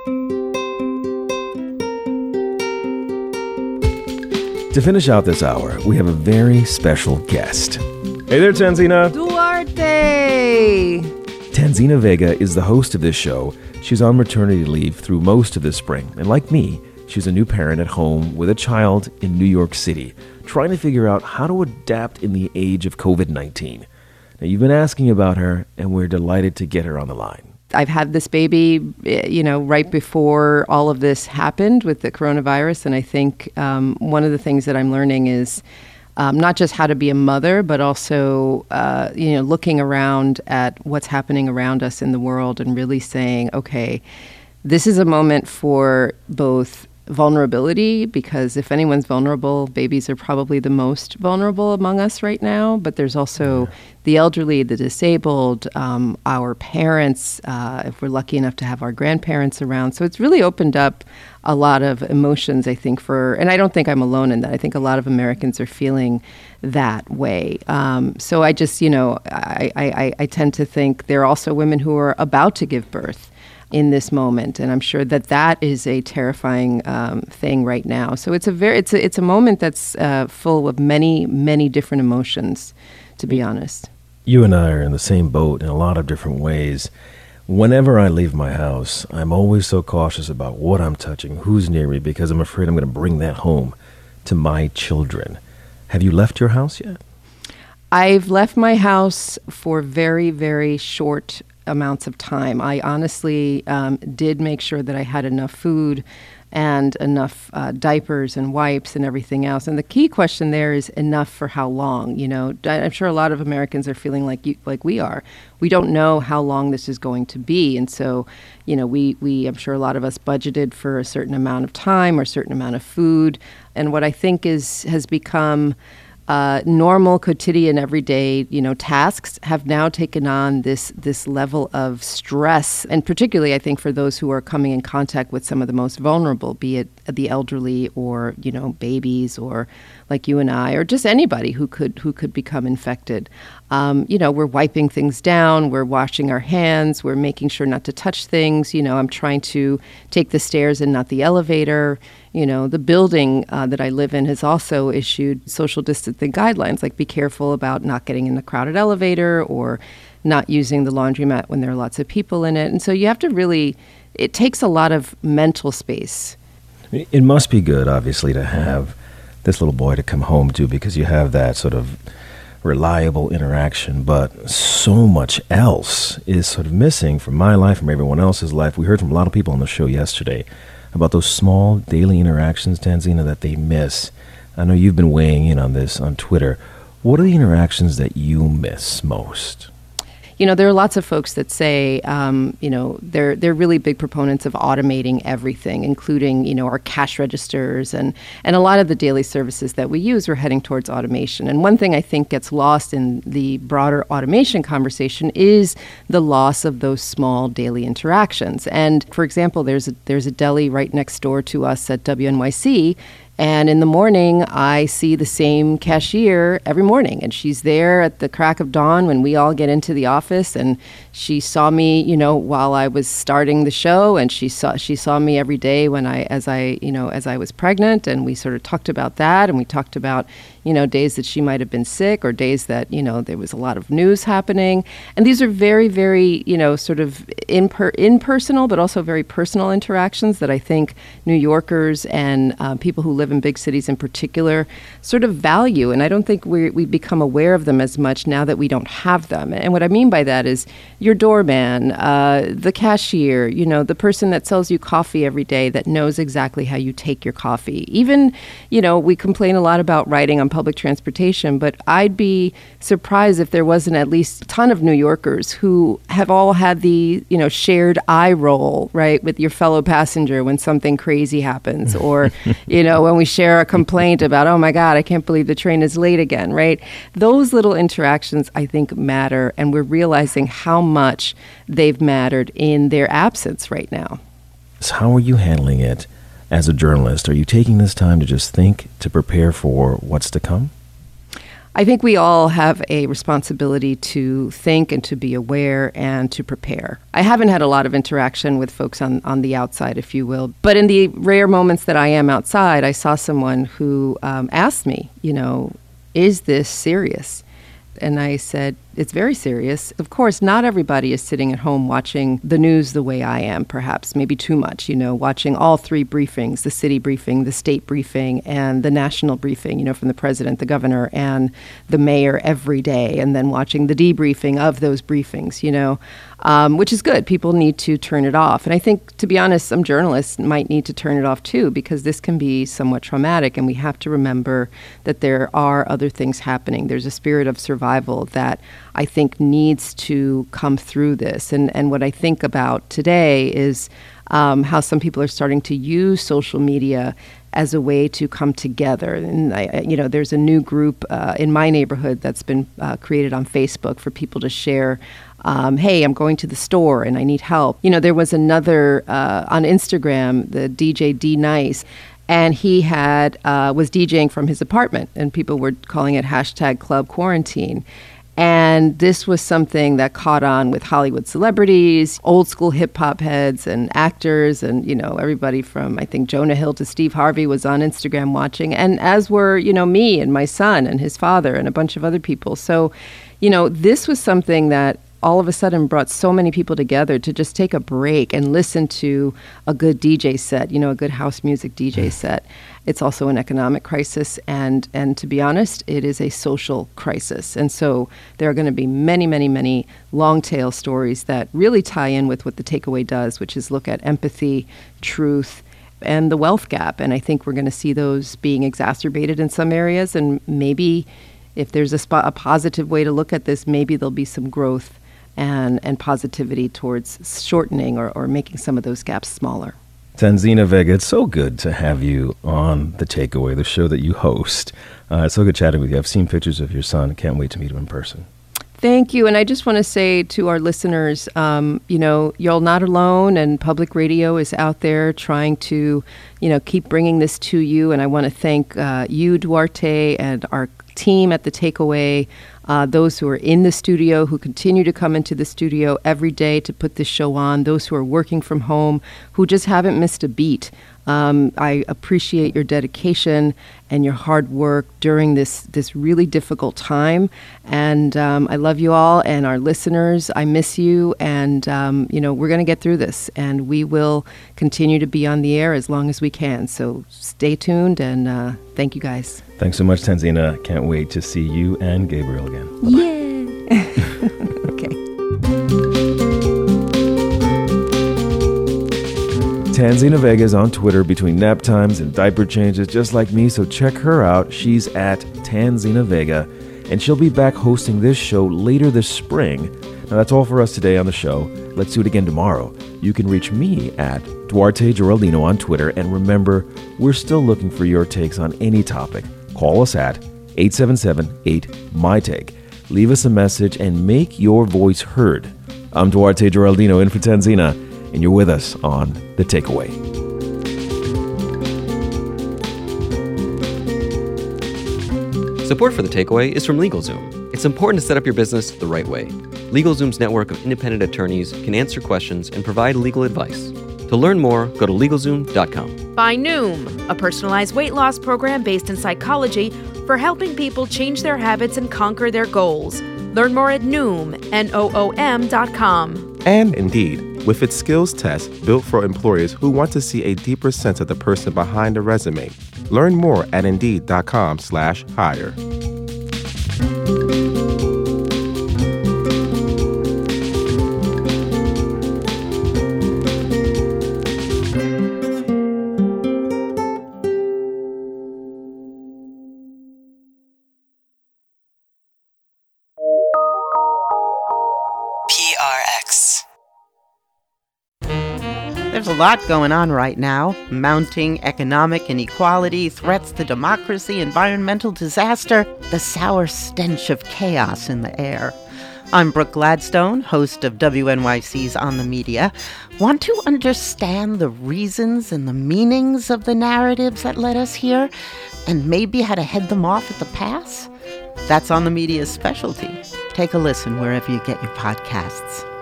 To finish out this hour, we have a very special guest. Hey there, Tanzina. Duarte. Tanzina Vega is the host of this show. She's on maternity leave through most of this spring. And like me, she's a new parent at home with a child in New York City, trying to figure out how to adapt in the age of COVID-19. Now, you've been asking about her, and we're delighted to get her on the line. I've had this baby, right before all of this happened with the coronavirus. And I think one of the things that I'm learning is not just how to be a mother, but also, looking around at what's happening around us in the world and really saying, okay, this is a moment for both vulnerability, because if anyone's vulnerable, babies are probably the most vulnerable among us right now. But there's also the elderly, the disabled, our parents, if we're lucky enough to have our grandparents around. So it's really opened up a lot of emotions, I think, and I don't think I'm alone in that. I think a lot of Americans are feeling that way. So I just, I tend to think there are also women who are about to give birth in this moment, and I'm sure that is a terrifying thing right now. So it's a moment that's full of many, many different emotions, to be honest. You and I are in the same boat in a lot of different ways. Whenever I leave my house, I'm always so cautious about what I'm touching, who's near me, because I'm afraid I'm going to bring that home to my children. Have you left your house yet? I've left my house for very, very short amounts of time. I honestly did make sure that I had enough food and enough diapers and wipes and everything else. And the key question there is enough for how long? I'm sure a lot of Americans are feeling like we are. We don't know how long this is going to be. And so, I'm sure a lot of us budgeted for a certain amount of time or a certain amount of food. And what I think has become normal, quotidian, everyday, tasks have now taken on this level of stress. And particularly, I think, for those who are coming in contact with some of the most vulnerable, be it the elderly or, babies or like you and I, or just anybody who could become infected. We're wiping things down, we're washing our hands, we're making sure not to touch things. I'm trying to take the stairs and not the elevator. The building that I live in has also issued social distancing guidelines, like be careful about not getting in the crowded elevator or not using the laundromat when there are lots of people in it. And so you have to it takes a lot of mental space. It must be good, obviously, to have this little boy to come home to, because you have that sort of reliable interaction, but so much else is sort of missing from my life, from everyone else's life. We heard from a lot of people on the show yesterday about those small daily interactions, Tanzina, that they miss. I know you've been weighing in on this on Twitter. What are the interactions that you miss most? There are lots of folks that say, they're really big proponents of automating everything, including, our cash registers and a lot of the daily services that we use. We're heading towards automation. And one thing I think gets lost in the broader automation conversation is the loss of those small daily interactions. And for example, there's a deli right next door to us at WNYC. And in the morning, I see the same cashier every morning. And she's there at the crack of dawn when we all get into the office. And she saw me, while I was starting the show. And she saw me every day as I was pregnant. And we sort of talked about that. And we talked about, days that she might have been sick, or days that, there was a lot of news happening. And these are very, very, sort of impersonal, but also very personal interactions that I think New Yorkers and people who live in big cities in particular sort of value. And I don't think we become aware of them as much now that we don't have them. And what I mean by that is your doorman, the cashier, the person that sells you coffee every day that knows exactly how you take your coffee. Even, we complain a lot about riding on public transportation, but I'd be surprised if there wasn't at least a ton of New Yorkers who have all had the, shared eye roll, right, with your fellow passenger when something crazy happens, or, when we share a complaint about, oh my God, I can't believe the train is late again, right? Those little interactions, I think, matter, and we're realizing how much they've mattered in their absence right now. So how are you handling it as a journalist? Are you taking this time to just think, to prepare for what's to come? I think we all have a responsibility to think and to be aware and to prepare. I haven't had a lot of interaction with folks on the outside, if you will. But in the rare moments that I am outside, I saw someone who asked me, is this serious? And I said, it's very serious. Of course, not everybody is sitting at home watching the news the way I am, perhaps, maybe too much, watching all three briefings, the city briefing, the state briefing, and the national briefing, from the president, the governor, and the mayor every day, and then watching the debriefing of those briefings, which is good. People need to turn it off. And I think, to be honest, some journalists might need to turn it off too, because this can be somewhat traumatic, and we have to remember that there are other things happening. There's a spirit of survival that I think needs to come through this. And what I think about today is how some people are starting to use social media as a way to come together. And there's a new group in my neighborhood that's been created on Facebook for people to share. Hey, I'm going to the store and I need help. There was another on Instagram, the DJ D Nice, and he was DJing from his apartment, and people were calling it #ClubQuarantine. And this was something that caught on with Hollywood celebrities, old school hip hop heads and actors, and, everybody from, I think, Jonah Hill to Steve Harvey was on Instagram watching, and as were, me and my son and his father and a bunch of other people. So, this was something that all of a sudden brought so many people together to just take a break and listen to a good DJ set, a good house music DJ set. It's also an economic crisis, and to be honest, it is a social crisis. And so there are going to be many, many, many long tail stories that really tie in with what the takeaway does, which is look at empathy, truth, and the wealth gap. And I think we're going to see those being exacerbated in some areas. And maybe if there's a positive way to look at this, maybe there'll be some growth and positivity towards shortening or making some of those gaps smaller. Tanzina Vega, it's so good to have you on The Takeaway, the show that you host. It's so good chatting with you. I've seen pictures of your son. Can't wait to meet him in person. Thank you. And I just want to say to our listeners, you're not alone, and public radio is out there trying to, keep bringing this to you. And I want to thank you, Duarte, and our team at The Takeaway, those who are in the studio, who continue to come into the studio every day to put this show on, those who are working from home, who just haven't missed a beat. I appreciate your dedication and your hard work during this really difficult time. And I love you all, and our listeners, I miss you. And, we're going to get through this, and we will continue to be on the air as long as we can. So stay tuned, and thank you guys. Thanks so much, Tanzina. Can't wait to see you and Gabriel again. Bye-bye. Yeah. Okay. Tanzina Vega is on Twitter between nap times and diaper changes, just like me, so check her out. She's at Tanzina Vega, and she'll be back hosting this show later this spring. Now, that's all for us today on the show. Let's do it again tomorrow. You can reach me at Duarte Geraldino on Twitter, and remember, we're still looking for your takes on any topic. Call us at 877-8-MY-TAKE. Leave us a message and make your voice heard. I'm Duarte Geraldino in for Tanzina, and you're with us on The Takeaway. Support for The Takeaway is from LegalZoom. It's important to set up your business the right way. LegalZoom's network of independent attorneys can answer questions and provide legal advice. To learn more, go to LegalZoom.com. By Noom, a personalized weight loss program based in psychology for helping people change their habits and conquer their goals. Learn more at Noom, Noom.com. And Indeed, with its skills test built for employers who want to see a deeper sense of the person behind a resume. Learn more at Indeed.com/hire. There's a lot going on right now. Mounting economic inequality, threats to democracy, environmental disaster, the sour stench of chaos in the air. I'm Brooke Gladstone, host of WNYC's On the Media. Want to understand the reasons and the meanings of the narratives that led us here, and maybe how to head them off at the pass? That's On the Media's specialty. Take a listen wherever you get your podcasts.